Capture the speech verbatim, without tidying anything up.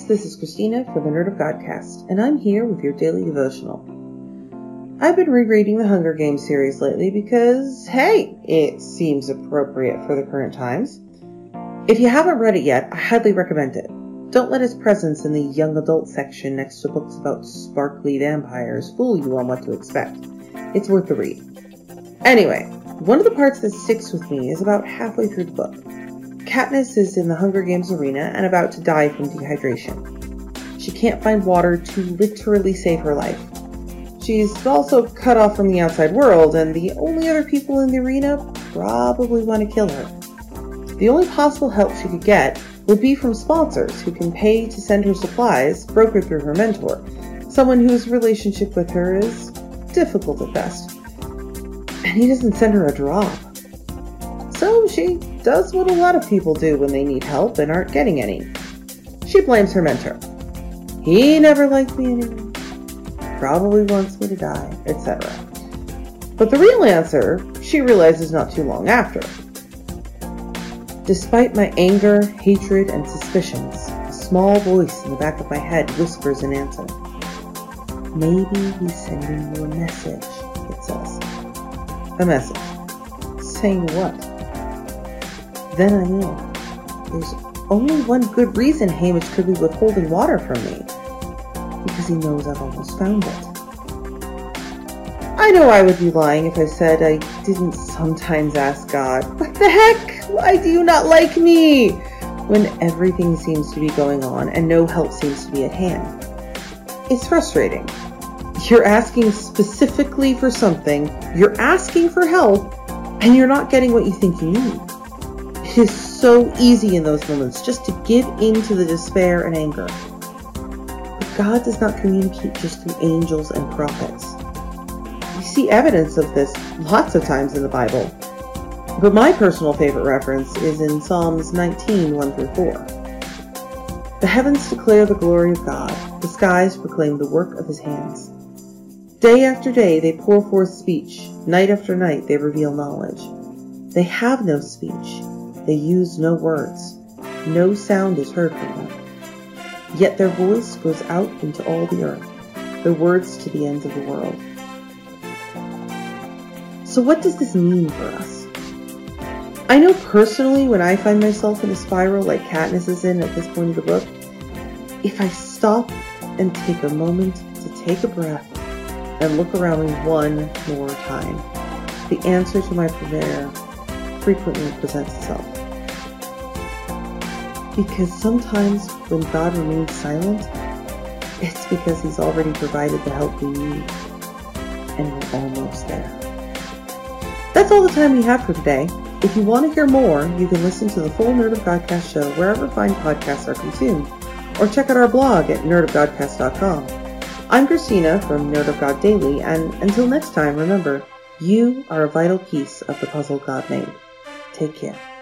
This is Christina for the Nerd of Godcast, and I'm here with your daily devotional. I've been rereading the Hunger Games series lately because, hey, it seems appropriate for the current times. If you haven't read it yet, I highly recommend it. Don't let its presence in the young adult section next to books about sparkly vampires fool you on what to expect. It's worth the read. Anyway, one of the parts that sticks with me is about halfway through the book. Katniss is in the Hunger Games arena and about to die from dehydration. She can't find water to literally save her life. She's also cut off from the outside world, and the only other people in the arena probably want to kill her. The only possible help she could get would be from sponsors who can pay to send her supplies, brokered through her mentor, someone whose relationship with her is difficult at best. And he doesn't send her a drop. So she does what a lot of people do when they need help and aren't getting any. She blames her mentor. He never liked me anyway. Probably wants me to die, et cetera. But the real answer, she realizes not too long after. Despite my anger, hatred, and suspicions, a small voice in the back of my head whispers an answer. Maybe he's sending you a message, it says. A message. Saying what? Then I know. There's only one good reason Haymitch could be withholding water from me. Because he knows I've almost found it. I know I would be lying if I said I didn't sometimes ask God, what the heck? Why do you not like me? When everything seems to be going on and no help seems to be at hand. It's frustrating. You're asking specifically for something, you're asking for help, and you're not getting what you think you need. It is so easy in those moments just to give in to the despair and anger. But God does not communicate just through angels and prophets. We see evidence of this lots of times in the Bible. But my personal favorite reference is in Psalms nineteen, one through four. The heavens declare the glory of God, the skies proclaim the work of his hands. Day after day they pour forth speech, night after night they reveal knowledge. They have no speech, they use no words, no sound is heard from them. Yet their voice goes out into all the earth, their words to the ends of the world. So what does this mean for us? I know personally when I find myself in a spiral like Katniss is in at this point of the book, if I stop and take a moment to take a breath and look around me one more time, the answer to my prayer frequently presents itself. Because sometimes when God remains silent, it's because he's already provided the help we need, and we're almost there. That's all the time we have for today. If you want to hear more, you can listen to the full Nerd of Godcast show wherever fine podcasts are consumed, or check out our blog at nerd of godcast dot com. I'm Christina from Nerd of God Daily, and until next time, remember, you are a vital piece of the puzzle God made. Take care.